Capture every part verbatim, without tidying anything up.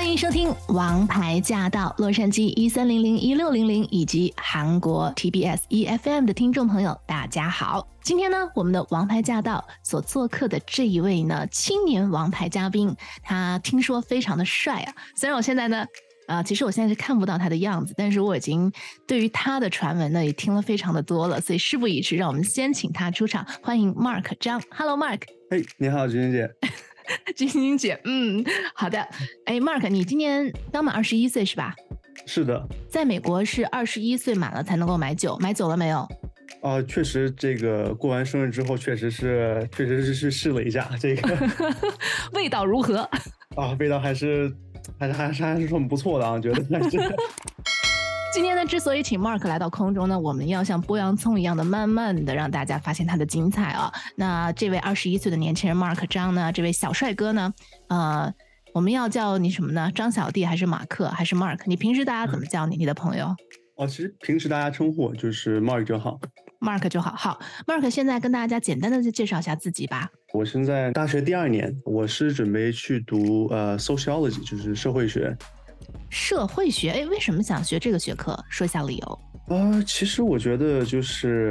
欢迎收听《王牌驾到》，洛杉矶一三零零一六零零以及韩国 T B S E F M 的听众朋友，大家好。今天呢，我们的王牌驾到所做客的这一位呢，青年王牌嘉宾，他听说非常的帅啊。虽然我现在呢，呃，其实我现在是看不到他的样子，但是我已经对于他的传闻呢，也听了非常的多了。所以事不宜迟，让我们先请他出场，欢迎 Mark 张。Hello Mark。 嘿，你好，君君姐。 君君姐，嗯，好的。哎 ，Mark， 你今年刚满二十一岁是吧？ 是的。 在美国是二十一岁满了才能够买酒，买酒了没有？ 啊、呃，确实，这个过完生日之后，确实是，确实是是试了一下这个， 味道如何？ 啊，味道还是还是还是还是很不错的啊，觉得还是。 今天呢，之所以请 Mark 来到空中呢，我们要像剥洋葱一样的，慢慢的让大家发现他的精彩啊。那这位二十一岁的年轻人 Mark 张呢，这位小帅哥呢，呃，我们要叫你什么呢？张小弟还是马克还是 Mark？ 你平时大家怎么叫你？你的朋友？ 哦，其实平时大家称呼我就是 Mark 就好 ，Mark 就好。好 ，Mark 现在跟大家简单的介绍一下自己吧。 我现在大学第二年，我是准备去读呃 sociology， 就是社会学。 社会学，哎，为什么想学这个学科？说一下理由。 呃，其实我觉得就是，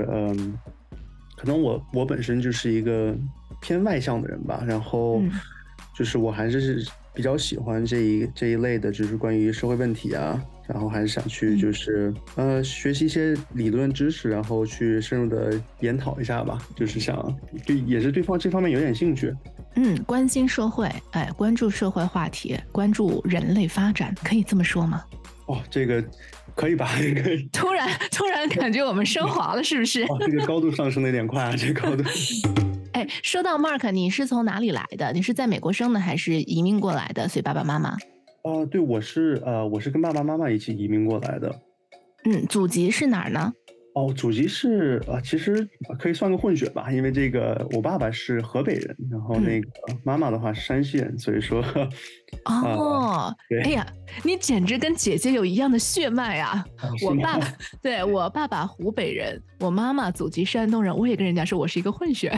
嗯、呃，可能我我本身就是一个偏外向的人吧，然后就是我还是比较喜欢这一这一类的，就是关于社会问题啊，然后还是想去就是呃学习一些理论知识，然后去深入的研讨一下吧，就是想对也是对方这方面有点兴趣。 嗯，关心社会，哎，关注社会话题，关注人类发展，可以这么说吗？ 哦，这个可以吧？可以。 突然，突然感觉我们升华了，是不是？ 哦，这个高度上升的有点快啊，这个高度。 哎，说到 Mark， 你是从哪里来的？你是在美国生的，还是移民过来的？随爸爸妈妈？ 啊、呃，对，我是呃，我是跟爸爸妈妈一起移民过来的。 嗯，祖籍是哪儿呢？ 哦，祖籍是啊、呃，其实可以算个混血吧，因为这个我爸爸是河北人，然后那个妈妈的话是山西人，所以说。 哦， 呃、 哎呀，你简直跟姐姐有一样的血脉啊！我爸爸，对，我爸爸湖北人，我妈妈祖籍山东人，我也跟人家说我是一个混血。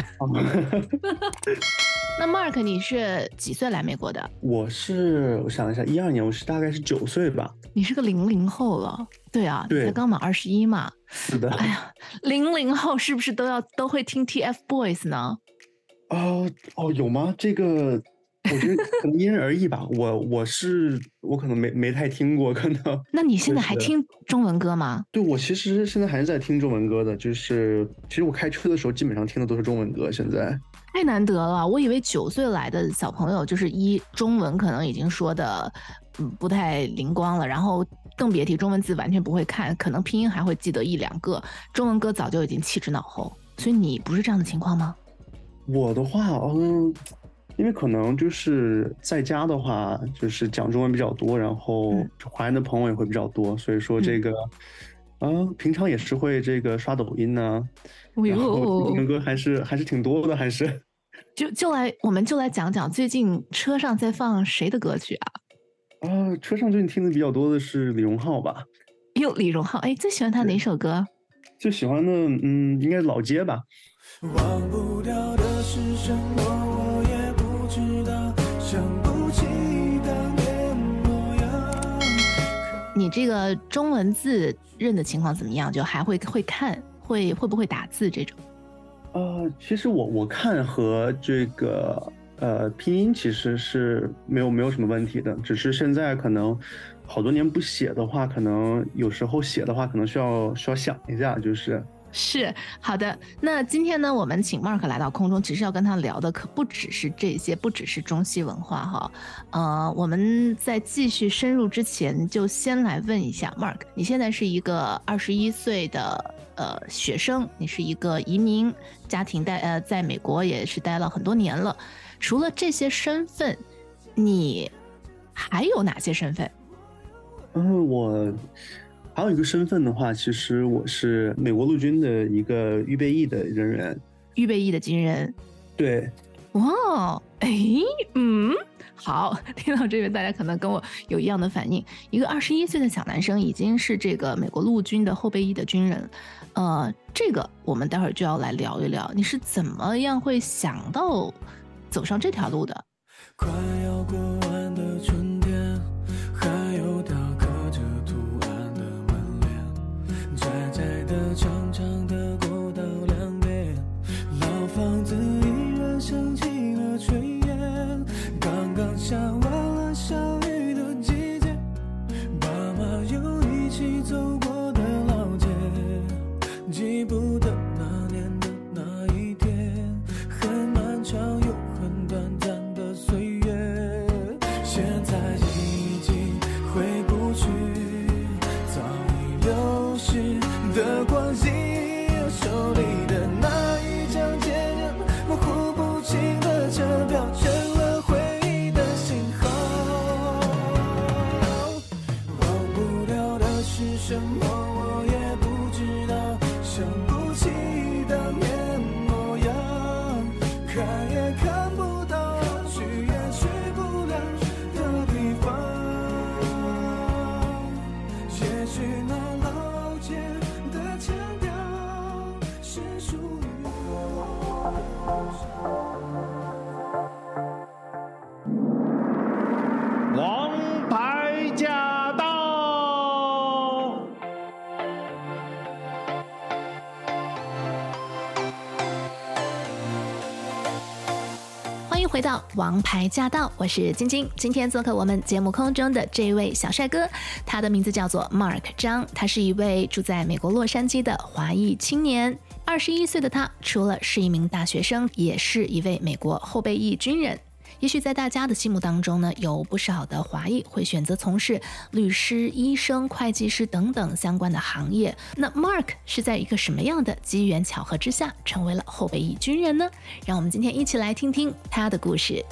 那 Mark 你是几岁来美国的？ 我是我想一下，一二年，我是大概是九岁吧。 你是个零零后了，对啊， 对， 才刚满二十一嘛。 是的。 哎呀，零零后是不是都要都会听 TFBOYS 呢？ 啊、呃，哦，有吗？这个我觉得可能因人而异吧。我我是我可能没没太听过，可能。 那你现在还听中文歌吗？ 对，我其实现在还是在听中文歌的，就是其实我开车的时候基本上听的都是中文歌。现在太难得了，我以为九岁来的小朋友就是一中文可能已经说的嗯不太灵光了，然后更别提中文字完全不会看，可能拼音还会记得一两个，中文歌早就已经弃之脑后。所以你不是这样的情况吗？ 我的话，嗯，因为可能就是在家的话，就是讲中文比较多，然后华人的朋友也会比较多，所以说这个，嗯、呃，平常也是会这个刷抖音呢、啊，然后中文歌还是还是挺多的，还是。 就就来，我们就来讲讲最近车上在放谁的歌曲啊？ 啊、呃，车上最近听的比较多的是李荣浩吧。 哟，李荣浩，哎，最喜欢他哪首歌？ 最喜欢的，嗯，应该是老街吧。 忘不掉的是什么，我也不知道，想不起当年模样。 你这个中文字认的情况怎么样？就还会会看，会会不会打字这种？ 呃，其实我我看和这个呃拼音其实是没有没有什么问题的，只是现在可能好多年不写的话，可能有时候写的话可能需要需要想一下，就是。 是，好的。那今天呢，我们请 Mark 来到空中，其实要跟他聊的可不只是这些，不只是中西文化哈。呃，我们在继续深入之前，就先来问一下 Mark， 你现在是一个二十一岁的呃学生，你是一个移民家庭待呃在美国也是待了很多年了。除了这些身份，你还有哪些身份？ 嗯，我。还有一个身份的话，其实我是美国陆军的一个预备役的人员。 预备役的军人。 对。 哇，哎，嗯，好，听到这边大家可能跟我有一样的反应。一个二十一岁的小男生已经是这个美国陆军的后备役的军人，呃，这个我们待会儿就要来聊一聊，你是怎么样会想到走上这条路的？ 快要过完的春天， 的长长的过道两边，老房子依然升起了炊烟，刚刚下完了小雨的季节，爸妈又一起走过的老街，记不得那年的那一天，很漫长又很短暂的岁月，现在已经回不去，早已流逝的光阴，手里的那一张坚韧模糊不清的车票，成了回忆的信号。忘不了的是什么，我也不知道，想不起当年模样，看也看不到，去也去不了的地方。也许那老街的腔调是属于我。 王牌驾到！ 欢迎回到《王牌驾到》，我是晶晶。今天做客我们节目空中的这位小帅哥，他的名字叫做 Mark 张，他是一位住在美国洛杉矶的华裔青年。二十一岁的他，除了是一名大学生，也是一位美国后备役军人。也许在大家的心目当中呢，有不少的华裔会选择从事律师、医生、会计师等等相关的行业。那 Mark 是在一个什么样的机缘巧合之下成为了后备役军人呢？让我们今天一起来听听他的故事。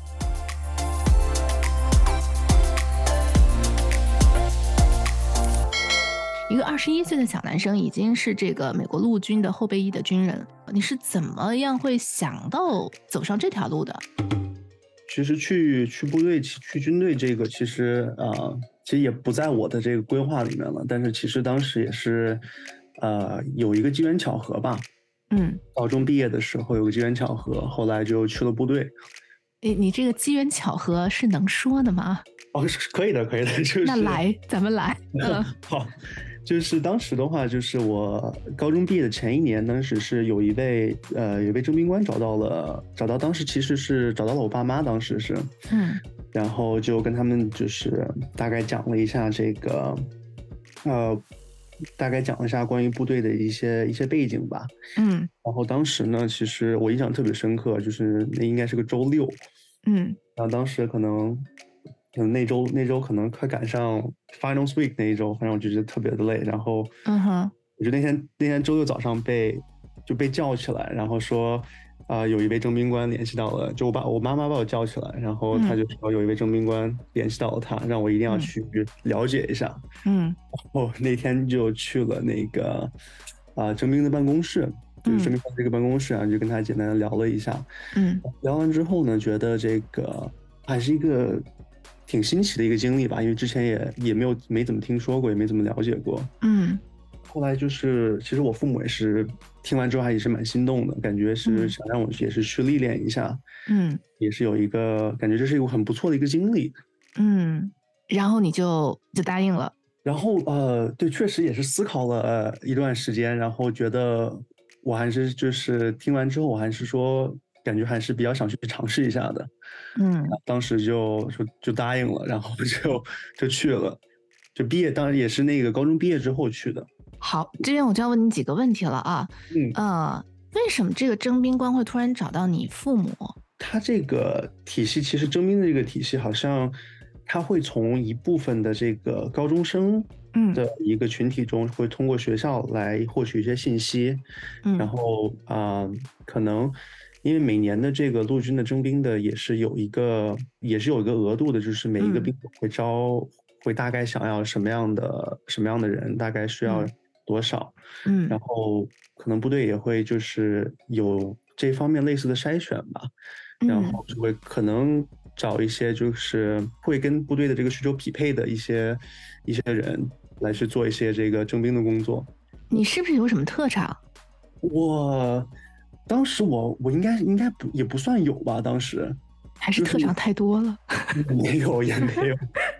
一个二十一岁的小男生已经是这个美国陆军的后备役的军人，你是怎么样会想到走上这条路的？ 其实去去部队去军队这个其实呃其实也不在我的这个规划里面了，但是其实当时也是呃有一个机缘巧合吧。 嗯， 高中毕业的时候有个机缘巧合，后来就去了部队。 诶，你这个机缘巧合是能说的吗？ 哦，是可以的，可以的，就是。 那来，咱们来。嗯， 好，就是当时的话，就是我高中毕业的前一年，当时是有一位呃有一位征兵官找到了，找到当时其实是找到了我爸妈，当时是， 嗯， 然后就跟他们就是大概讲了一下这个，呃，大概讲了一下关于部队的一些一些背景吧， 嗯， 然后当时呢，其实我印象特别深刻，就是那应该是个周六， 嗯， 然后当时可能。可能那周那周可能快赶上 Finals Week 那一周，反正我就觉得特别的累。然后， 嗯哼， 我就那天那天周六早上被就被叫起来，然后说，啊、呃，有一位征兵官联系到了，就我把我妈妈把我叫起来，然后他就说有一位征兵官联系到了他，让我一定要去了解一下。嗯，然后那天就去了那个啊、呃、征兵的办公室，就是征兵官这个办公室啊，就跟他简单的聊了一下。嗯，聊完之后呢，觉得这个还是一个。挺新奇的一个经历吧，因为之前也也没有没怎么听说过，也没怎么了解过。嗯，后来就是其实我父母也是听完之后还也是蛮心动的，感觉是想让我也是去历练一下。嗯，也是有一个感觉这是一个很不错的一个经历。嗯， 然后你就就答应了。 然后呃，对，确实也是思考了、呃、一段时间，然后觉得我还是就是听完之后，我还是说。感觉还是比较想去尝试一下的，嗯，当时就就就答应了，然后就就去了，就毕业，当然也是那个高中毕业之后去的。 好，这边我就要问你几个问题了啊，嗯呃，为什么这个征兵官会突然找到你父母？ 他这个体系其实征兵的这个体系好像他会从一部分的这个高中生的一个群体中，会通过学校来获取一些信息，嗯，然后啊、呃，可能。因为每年的这个陆军的征兵的也是有一个也是有一个额度的，就是每一个兵种会招、嗯、会大概想要什么样的什么样的人，大概需要多少，嗯，然后可能部队也会就是有这方面类似的筛选吧，嗯、然后就会可能找一些就是会跟部队的这个需求匹配的一些一些人来去做一些这个征兵的工作。 你是不是有什么特长？ 我。当时我我应该应该不也不算有吧，当时还是特长太多了， 没有也没有，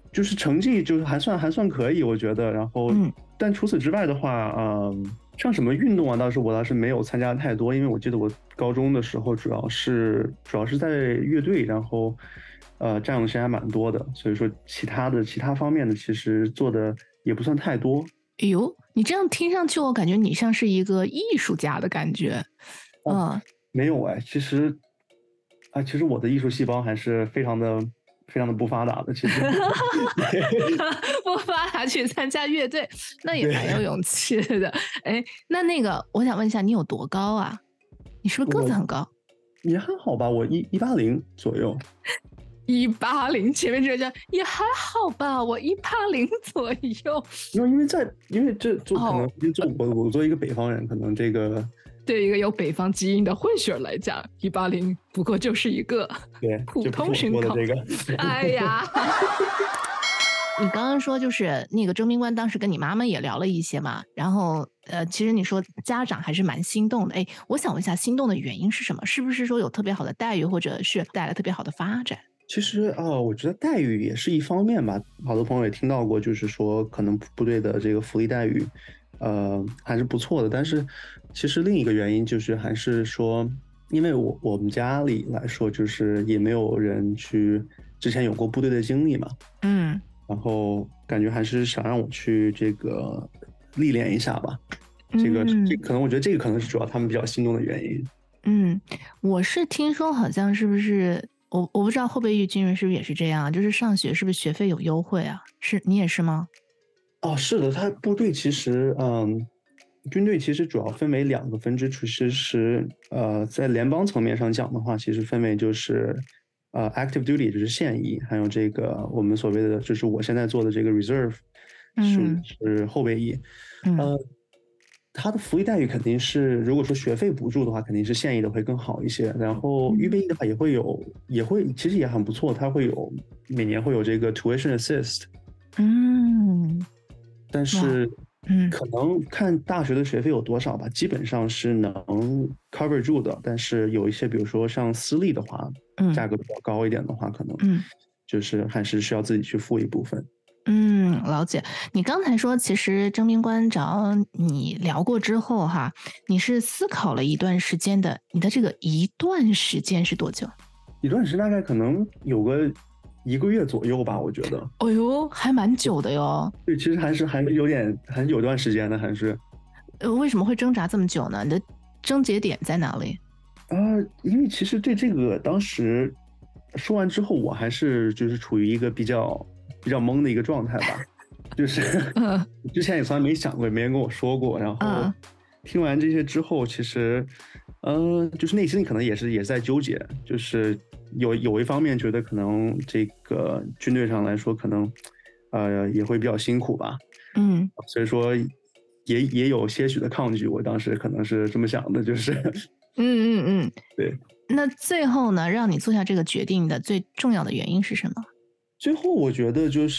就是成绩就是还算还算可以，我觉得。然后， 嗯， 但除此之外的话，嗯，像什么运动啊，倒是我倒是没有参加太多，因为我记得我高中的时候主要是主要是在乐队，然后呃占用的时间还蛮多的，所以说其他的其他方面的其实做的也不算太多。 哎呦，你这样听上去，我感觉你像是一个艺术家的感觉。 哦、 嗯， 没有哎，其实啊，其实我的艺术细胞还是非常的非常的不发达的，其实。 不发达去参加乐队，那也蛮有勇气的。哎，那那个，我想问一下，你有多高啊？你是不是个子很高？ 也还好吧，我一一八零左右。 一八零，前面这个也还好吧，我一八零左右。 因为因为在因为这做可能哦因为做我我作为一个北方人，可能这个对一个有北方基因的混血儿来讲，一八零不过就是一个对普就不是我通身高。 说的这个。 哎呀，你刚刚说就是那个征兵官当时跟你妈妈也聊了一些嘛，然后呃，其实你说家长还是蛮心动的。哎，我想问一下，心动的原因是什么？是不是说有特别好的待遇，或者是带来特别好的发展？ 其实啊、呃，我觉得待遇也是一方面吧。好多朋友也听到过，就是说可能部队的这个福利待遇，呃，还是不错的。但是其实另一个原因就是还是说，因为我我们家里来说，就是也没有人去之前有过部队的经历嘛， 嗯， 然后感觉还是想让我去这个历练一下吧。这个、 嗯、 这可能我觉得这个可能是主要他们比较心动的原因。 嗯，我是听说好像是不是我我不知道后备役军人是不是也是这样，就是上学是不是学费有优惠啊？是你也是吗？ 哦，是的，他部队其实，嗯，军队其实主要分为两个分支，其实是呃，在联邦层面上讲的话，其实分为就是呃 active duty 就是现役，还有这个我们所谓的就是我现在做的这个 reserve 是、 嗯是后备役， 嗯呃，他的福利待遇肯定是，如果说学费补助的话，肯定是现役的会更好一些。然后预备役的话也会有，也会其实也很不错，它会有每年会有这个 tuition assist， 嗯但是嗯可能看大学的学费有多少吧，基本上是能 cover 住的。但是有一些，比如说像私立的话， 嗯价格比较高一点的话，可能嗯就是还是需要自己去付一部分。 嗯，了解。你刚才说，其实征兵官找你聊过之后哈，你是思考了一段时间的。你的这个一段时间是多久？ 一段时间大概可能有个一个月左右吧，我觉得。 哎呦，还蛮久的哟。 对，其实还是还是有点还是有段时间的，还是。 呃，为什么会挣扎这么久呢？你的症结点在哪里？ 啊、呃，因为其实对这个当时说完之后，我还是就是处于一个比较比较懵的一个状态吧，就是之前也从来没想过，也没人跟我说过，然后听完这些之后，其实，呃，就是内心里可能也是也在纠结，就是有有一方面觉得可能这个军队上来说，可能呃也会比较辛苦吧， 嗯， 所以说也也有些许的抗拒，我当时可能是这么想的，就是嗯嗯嗯， 对。 那最后呢，让你做下这个决定的最重要的原因是什么？ 最后我觉得就是，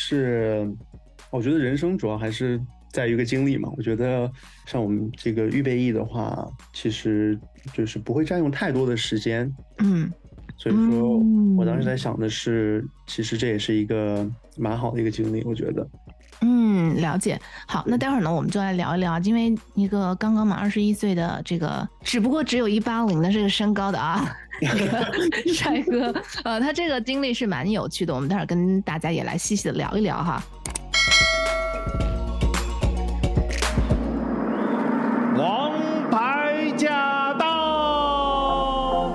我觉得人生主要还是在于一个经历嘛。我觉得像我们这个预备役的话，其实就是不会占用太多的时间。 嗯， 所以说我当时在想的是，其实这也是一个蛮好的一个经历，我觉得。 嗯，了解。好，那待会儿呢，我们就来聊一聊，因为一个刚刚满二十一岁的这个，只不过只有一八零的这个身高的啊，这个帅哥，呃，他这个经历是蛮有趣的，我们待会儿跟大家也来细细的聊一聊哈。 王牌驾到！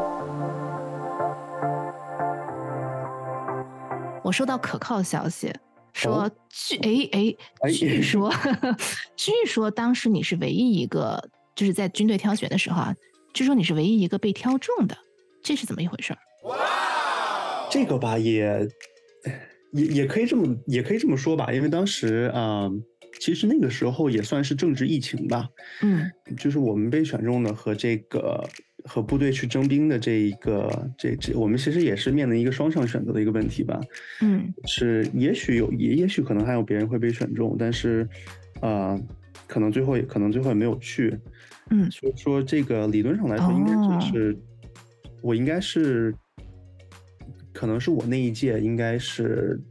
我收到可靠消息。说据哎哎，据说据说当时你是唯一一个，就是在军队挑选的时候啊，据说你是唯一一个被挑中的，这是怎么一回事？ 这个吧，也也也可以这么也可以这么说吧，因为当时啊、呃，其实那个时候也算是正值疫情吧， 嗯， 就是我们被选中的和这个。和部队去征兵的这一个，这这我们其实也是面临一个双向选择的一个问题吧。 嗯， 是也许有，也也许可能还有别人会被选中，但是，呃，可能最后也可能最后也没有去。 嗯， 所以说这个理论上来说，应该就是、哦、我应该是，可能是我那一届应该是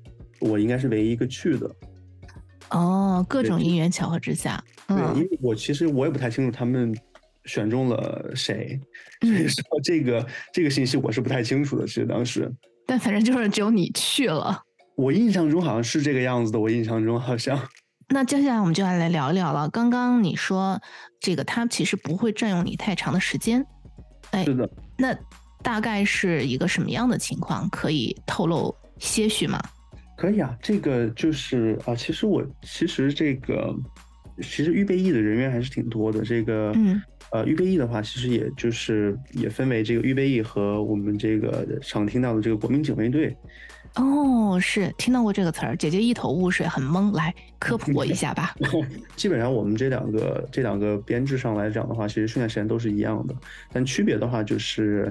我应该是唯一一个去的。 哦，各种因缘巧合之下， 对，嗯、因为我其实我也不太清楚他们选中了谁，所以说这个、嗯、这个信息我是不太清楚的。其实当时， 但反正就是只有你去了。 我印象中好像是这个样子的，我印象中好像。 那接下来我们就要来聊一聊了。刚刚你说这个，它其实不会占用你太长的时间。哎， 是的。 那大概是一个什么样的情况？可以透露些许吗？ 可以啊，这个就是啊，其实我其实这个其实预备役的人员还是挺多的。这个嗯呃，预备役的话，其实也就是也分为这个预备役和我们这个常听到的这个国民警卫队。 哦，是听到过这个词儿，姐姐一头雾水，很懵，来科普我一下吧。 基本上我们这两个这两个编制上来讲的话，其实训练时间都是一样的，但区别的话就是，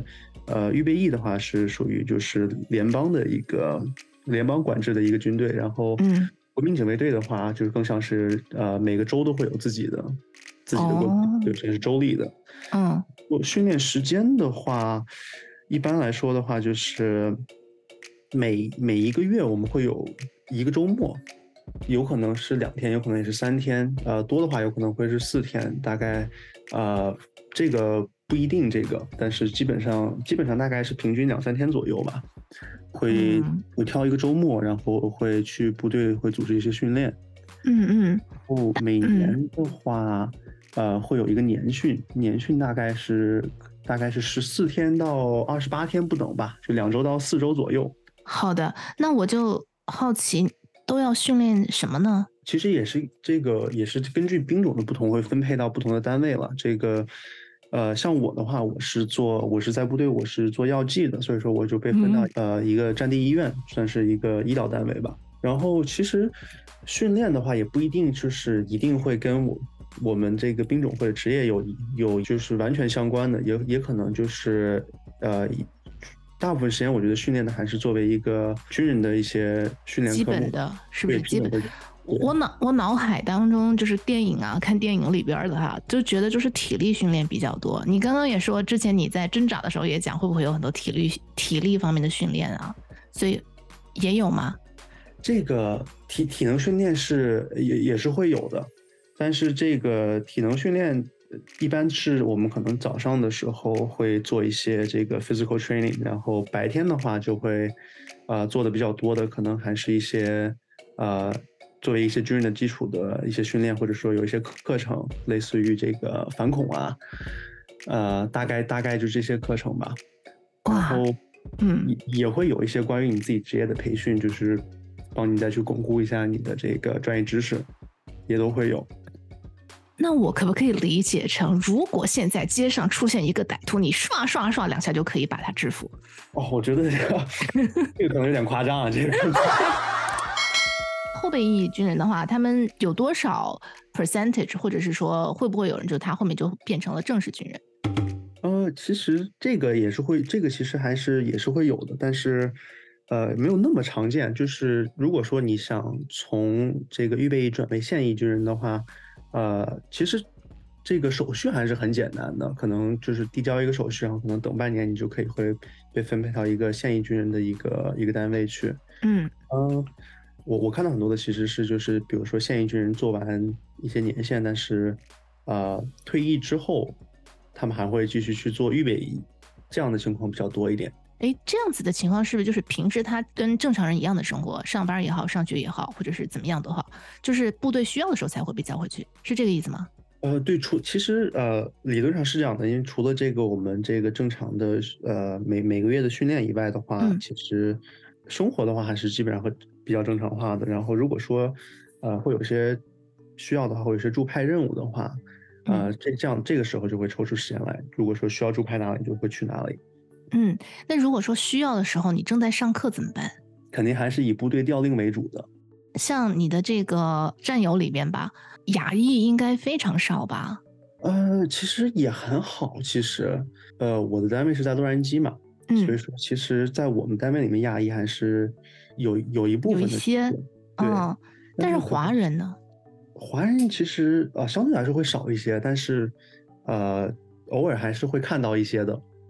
呃，预备役的话是属于就是联邦的一个。联邦管制的一个军队，然后国民警卫队的话，就是更像是呃每个州都会有自己的自己的国民，对，这是州立的。 嗯， 我训练时间的话，一般来说的话，就是每每一个月我们会有一个周末，有可能是两天，有可能也是三天，呃，多的话有可能会是四天，大概呃这个不一定这个，但是基本上基本上大概是平均两三天左右吧。会会挑一个周末，然后会去部队会组织一些训练。 嗯嗯。然后每年的话，嗯、呃，会有一个年训，年训大概是大概是十四天到二十八天不等吧，就两周到四周左右。 好的，那我就好奇，都要训练什么呢？ 其实也是这个也是根据兵种的不同，会分配到不同的单位了。这个。呃，像我的话，我是做我是在部队，我是做药剂的，所以说我就被分到、嗯、呃一个战地医院，算是一个医疗单位吧。然后其实训练的话，也不一定就是一定会跟我我们这个兵种或者职业有有就是完全相关的，也也可能就是呃大部分时间我觉得训练的还是作为一个军人的一些训练科目， 基本的，是不是基本的？我脑我脑海当中就是电影啊，看电影里边的哈，就觉得就是体力训练比较多。你刚刚也说，之前你在挣扎的时候也讲，会不会有很多体力体力方面的训练啊？所以也有吗？ 这个体体能训练是也也是会有的，但是这个体能训练一般是我们可能早上的时候会做一些这个 physical training， 然后白天的话就会呃做的比较多的，可能还是一些呃。作为一些军人的基础的一些训练，或者说有一些课程，类似于这个反恐啊，呃，大概大概就这些课程吧。然后，嗯，也会有一些关于你自己职业的培训，就是帮你再去巩固一下你的这个专业知识，也都会有。 那我可不可以理解成，如果现在街上出现一个歹徒，你刷刷刷两下就可以把他制服？ 哦，我觉得这个这个可能有点夸张啊，这个。 后备役军人的话，他们有多少 percentage， 或者是说会不会有人就他后面就变成了正式军人？ 呃，其实这个也是会，这个其实还是也是会有的，但是呃没有那么常见。就是如果说你想从这个预备役转为现役军人的话，呃，其实这个手续还是很简单的，可能就是递交一个手续，然后可能等半年你就可以会被分配到一个现役军人的一个一个单位去。 嗯嗯。呃我我看到很多的其实是就是比如说现役军人做完一些年限，但是呃退役之后他们还会继续去做预备役，这样的情况比较多一点。 哎，这样子的情况是不是就是平时他跟正常人一样的生活，上班也好，上学也好，或者是怎么样都好，就是部队需要的时候才会被叫回去，是这个意思吗？ 呃，对，除其实呃理论上是这样的，因为除了这个我们这个正常的呃每每个月的训练以外的话，嗯、其实生活的话还是基本上会比较正常化的。然后如果说呃会有些需要的话，或者是驻派任务的话，呃这这样这个时候就会抽出时间来。如果说需要驻派哪里，就会去哪里。 嗯，那如果说需要的时候，你正在上课怎么办？ 肯定还是以部队调令为主的。 像你的这个战友里边吧，亚裔应该非常少吧？ 呃，其实也很好。其实，呃，我的单位是在洛杉矶嘛，嗯、所以说，其实，在我们单位里面，亚裔还是有有一部分的， 有一些， 对。 哦、但是华人呢？ 华人其实呃相对来说会少一些，但是呃偶尔还是会看到一些的。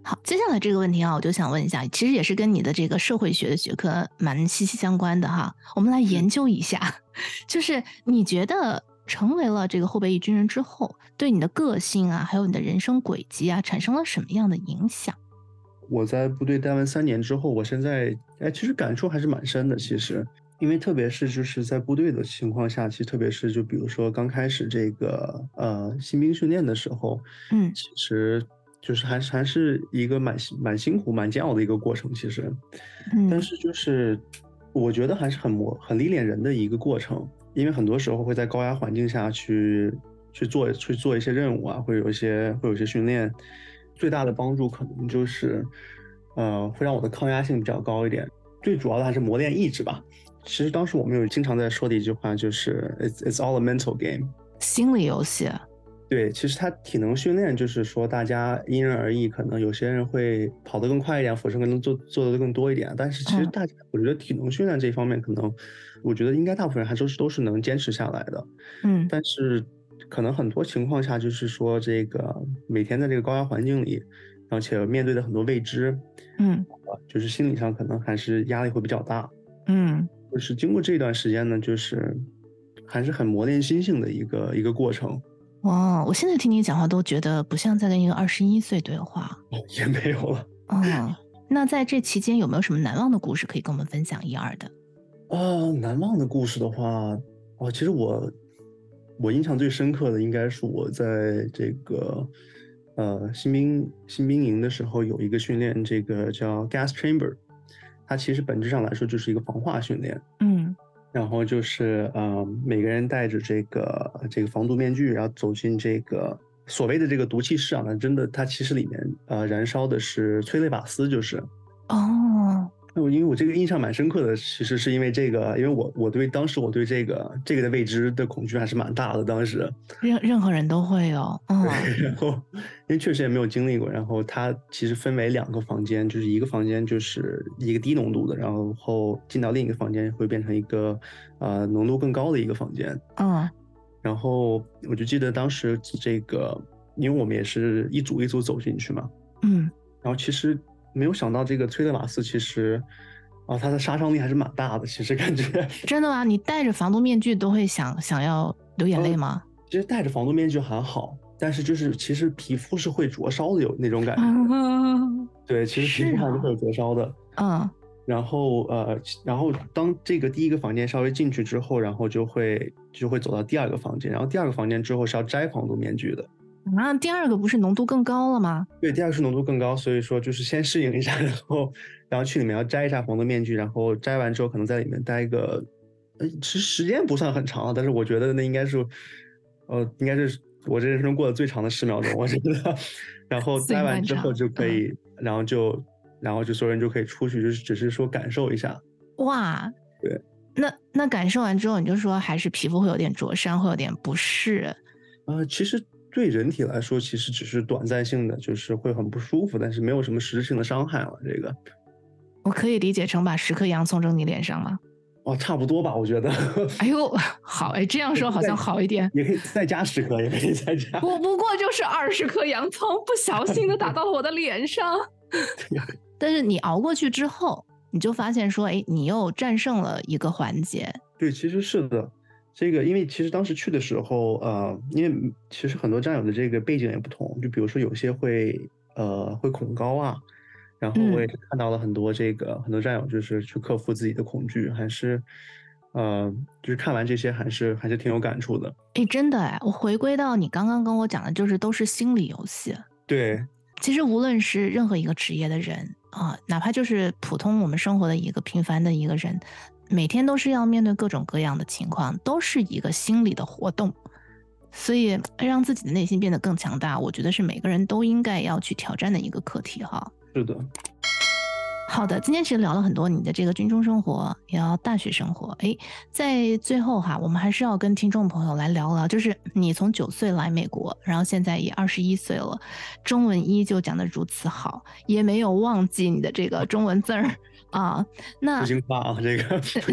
好，接下来这个问题啊，我就想问一下，其实也是跟你的这个社会学的学科蛮息息相关的哈。我们来研究一下，就是你觉得成为了这个后备役军人之后，对你的个性啊，还有你的人生轨迹啊，产生了什么样的影响？ 我在部队待完三年之后，我现在哎，其实感触还是蛮深的。其实，因为特别是就是在部队的情况下，其实特别是就比如说刚开始这个呃新兵训练的时候， 嗯， 其实就是还是还是一个蛮蛮辛苦、蛮煎熬的一个过程。其实， 嗯， 但是就是我觉得还是很磨、很历练人的一个过程，因为很多时候会在高压环境下去去做去做一些任务啊，会有一些会有一些训练。最大的帮助可能就是，呃，会让我的抗压性比较高一点。最主要的还是磨练意志吧。其实当时我们有经常在说的一句话就是 "It's it's all a mental game"， 心理游戏。 对，其实它体能训练就是说大家因人而异，可能有些人会跑得更快一点，俯身可能做做得更多一点。但是其实大家，嗯、我觉得体能训练这一方面，可能我觉得应该大部分人还都是都是能坚持下来的。 嗯， 但是。可能很多情况下就是说这个每天在这个高压环境里，而且面对的很多未知， 嗯， 就是心理上可能还是压力会比较大， 嗯， 就是经过这段时间呢，就是还是很磨练心性的一个一个过程。 哇，我现在听你讲话都觉得不像在跟一个二十一岁对话。 也没有了。 嗯，那在这期间有没有什么难忘的故事可以跟我们分享一二的？ 啊，难忘的故事的话，哦，其实我。我印象最深刻的应该是我在这个呃新兵新兵营的时候有一个训练，这个叫 gas chamber， 它其实本质上来说就是一个防化训练。 嗯， 然后就是呃每个人戴着这个这个防毒面具，然后走进这个所谓的这个毒气室啊，那真的它其实里面呃燃烧的是催泪瓦斯，就是哦。 因为我这个印象蛮深刻的，其实是因为这个，因为我我对当时我对这个这个的未知的恐惧还是蛮大的，当时任任何人都会有，嗯， 然后因为确实也没有经历过，然后它其实分为两个房间，就是一个房间就是一个低浓度的，然后进到另一个房间会变成一个呃浓度更高的一个房间， 嗯， 然后我就记得当时这个，因为我们也是一组一组走进去嘛， 嗯， 然后其实。没有想到这个催泪瓦斯其实，啊，它的杀伤力还是蛮大的。其实感觉真的吗？你戴着防毒面具都会想想要流眼泪吗？ 呃、其实戴着防毒面具还好，但是就是其实皮肤是会灼烧的，有那种感觉。 嗯、 对，其实皮肤还是会有灼烧的。 嗯。 然后呃，然后当这个第一个房间稍微进去之后，然后就会就会走到第二个房间，然后第二个房间之后是要摘防毒面具的。 啊，第二个不是浓度更高了吗？ 对，第二个是浓度更高，所以说就是先适应一下，然后然后去里面要摘一下防毒面具，然后摘完之后可能在里面待个，呃，其实时间不算很长，但是我觉得那应该是，呃，应该是我这人生过得最长的十秒钟，我觉得。然后摘完之后就可以，嗯、然后就然后就所有人就可以出去，就是只是说感受一下。 哇， 对， 那那感受完之后，你就说还是皮肤会有点灼伤，会有点不适。 呃，其实。对人体来说，其实只是短暂性的，就是会很不舒服，但是没有什么实质性的伤害了。这个， 我可以理解成把十颗洋葱扔你脸上吗？ 哦，差不多吧，我觉得。 哎呦，好哎，这样说好像好一点。 也可以再加十颗，也可以再加。 我不过就是二十颗洋葱，不小心的打到了我的脸上。但是你熬过去之后，你就发现说，哎，你又战胜了一个环节。 对，其实是的。这个，因为其实当时去的时候，呃，因为其实很多战友的这个背景也不同，就比如说有些会，呃，会恐高啊，然后我也是看到了很多这个、嗯、很多战友就是去克服自己的恐惧，还是，呃，就是看完这些还是还是挺有感触的。 哎，真的哎，我回归到你刚刚跟我讲的，就是都是心理游戏。 对， 其实无论是任何一个职业的人啊，哪怕就是普通我们生活的一个平凡的一个人。每天都是要面对各种各样的情况，都是一个心理的活动，所以让自己的内心变得更强大，我觉得是每个人都应该要去挑战的一个课题哈。 是的。 好的，今天其实聊了很多你的这个军中生活，也要大学生活。哎，在最后哈，我们还是要跟听众朋友来聊聊，就是你从九岁来美国，然后现在也二十一岁了，中文依旧讲得如此好，也没有忘记你的这个中文字儿啊。那不行吧啊，这个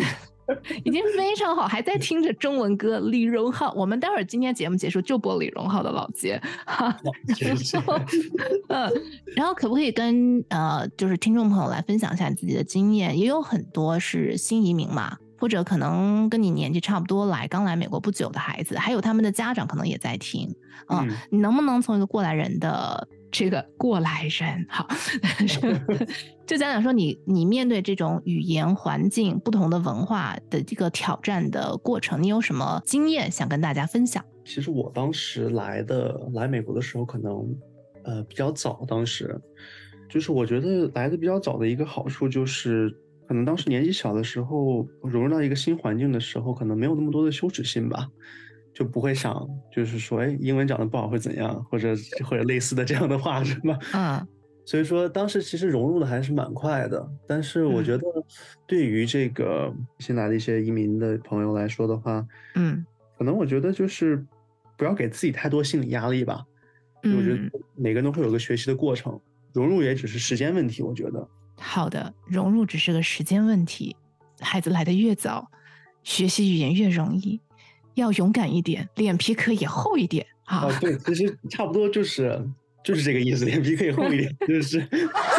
已经非常好，还在听着中文歌李荣浩。我们待会儿今天节目结束就播李荣浩的老街哈。然后，呃，然后可不可以跟呃，就是听众朋友来分享一下你自己的经验？也有很多是新移民嘛，或者可能跟你年纪差不多来刚来美国不久的孩子，还有他们的家长可能也在听啊、呃嗯。你能不能从一个过来人的这个过来人好，就讲讲说你你面对这种语言环境不同的文化的这个挑战的过程，你有什么经验想跟大家分享？ 其实我当时来的来美国的时候可能呃比较早，当时就是我觉得来的比较早的一个好处就是可能当时年纪小的时候融入到一个新环境的时候可能没有那么多的羞耻心吧，就不会想就是说哎，英文讲的不好会怎样，或者或者类似的这样的话是吧？ 嗯， 所以说当时其实融入的还是蛮快的。但是我觉得对于这个新来的一些移民的朋友来说的话， 嗯， 可能我觉得就是不要给自己太多心理压力吧。嗯，我觉得每个人都会有个学习的过程，融入也只是时间问题，我觉得。 好的，融入只是个时间问题，孩子来的越早，学习语言越容易。要勇敢一点，脸皮可以厚一点啊！ 哦，对，其实差不多就是就是这个意思，脸皮可以厚一点，就是。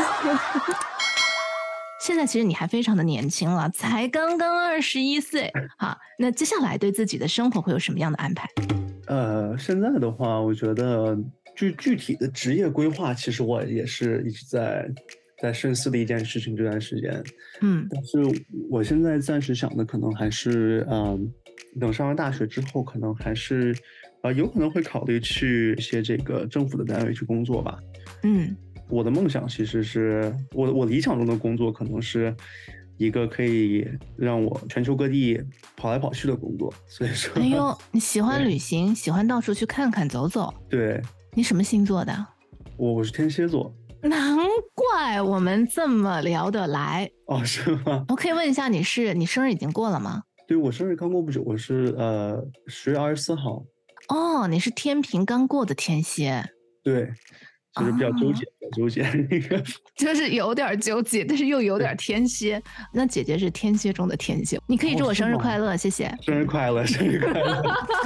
现在其实你还非常的年轻了，才刚刚二十一岁啊。那接下来对自己的生活会有什么样的安排？ 呃，现在的话，我觉得具具体的职业规划，其实我也是一直在在深思的一件事情。这段时间， 嗯， 但是我现在暂时想的可能还是，嗯。等上完大学之后，可能还是，呃，有可能会考虑去一些这个政府的单位去工作吧。 嗯， 我的梦想其实是我我理想中的工作，可能是一个可以让我全球各地跑来跑去的工作。所以说， 哎呦，你喜欢旅行，喜欢到处去看看走走。 对， 你什么星座的？ 我我是天蝎座。 难怪我们这么聊得来。 哦，是吗？ 我可以问一下，你是你生日已经过了吗？ 对，我生日刚过不久，我是呃十月二十四号。 哦，你是天平刚过的天蝎。 对，就是比较纠结， 哦、 比较纠结那个， 就是有点纠结，但是又有点天蝎。那姐姐是天蝎中的天蝎，你可以祝我生日快乐，哦、谢谢。 生日快乐，生日快乐。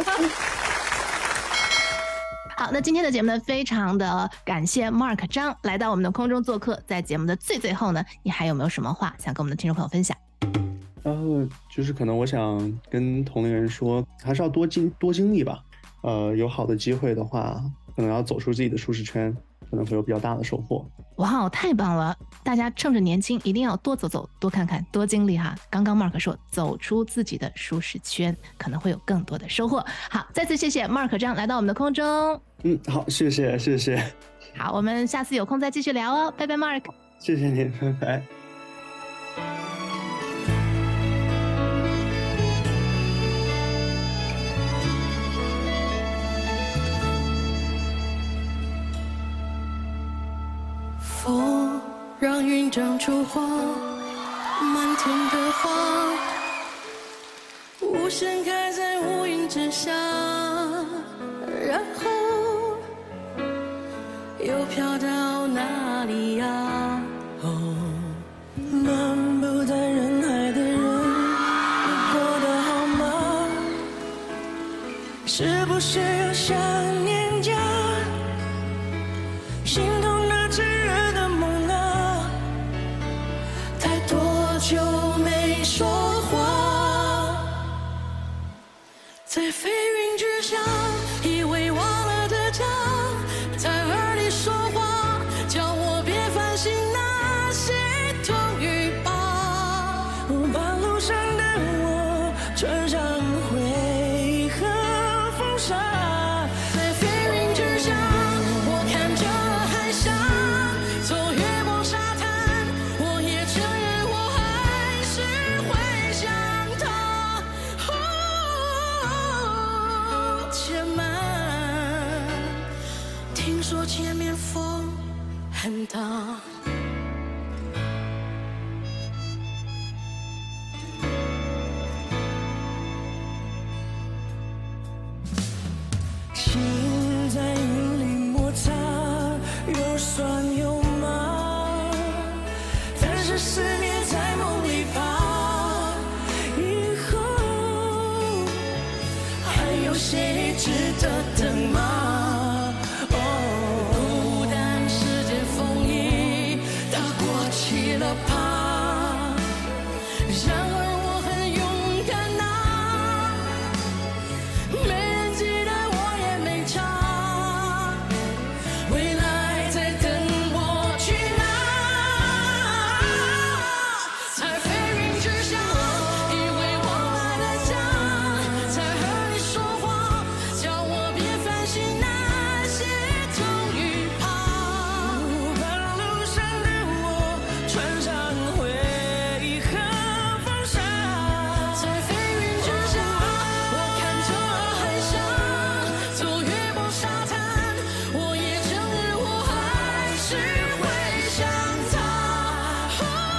好，那今天的节目呢，非常的感谢 Mark 张来到我们的空中做客。在节目的最最后呢，你还有没有什么话想跟我们的听众朋友分享？ 然后就是可能我想跟同龄人说，还是要多经多经历吧。呃，有好的机会的话，可能要走出自己的舒适圈，可能会有比较大的收获。 哇，太棒了！大家趁着年轻，一定要多走走、多看看、多经历哈。刚刚 Mark 说，走出自己的舒适圈，可能会有更多的收获。好，再次谢谢 Mark 张来到我们的空中。 嗯，好，谢谢，谢谢。 好，我们下次有空再继续聊哦。拜拜 ，Mark。 谢谢你，拜拜。 风让云长出花，满天的花，无限开在无垠之下，然后又飘到哪里呀？哦，漫步在人海的人，你过得好吗？是不是有想念家？心痛的炽热的梦啊，太多久没说话，在飞云之下，以为忘了的他，在耳里说话，叫我别烦心那些痛与疤。半路上的我，穿上灰和风沙，在飞云之下，我看着海沙，走越过沙滩，我也承认我还是会想他。哦， 着等吗？哦，孤单世界风雨，它过起了怕。然而我很勇敢啊，没人记得我也没差。未来在等我去哪？在飞云之下，以为我来的家，在和你说话，叫我别烦心那些痛与怕。半路上的我穿上回忆和风沙，在飞云之下，我看着海峡，走越过沙滩，我也承认我还是会想他。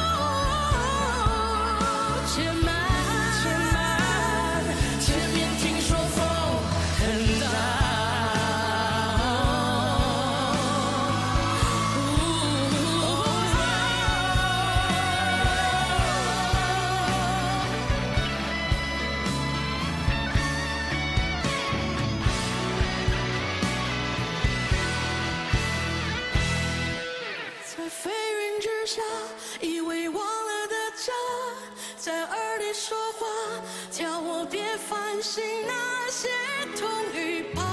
且慢，且慢，前面听说风很大。在飞云之下，以为忘了的家，在耳里说话，叫我别烦心那些痛与怕。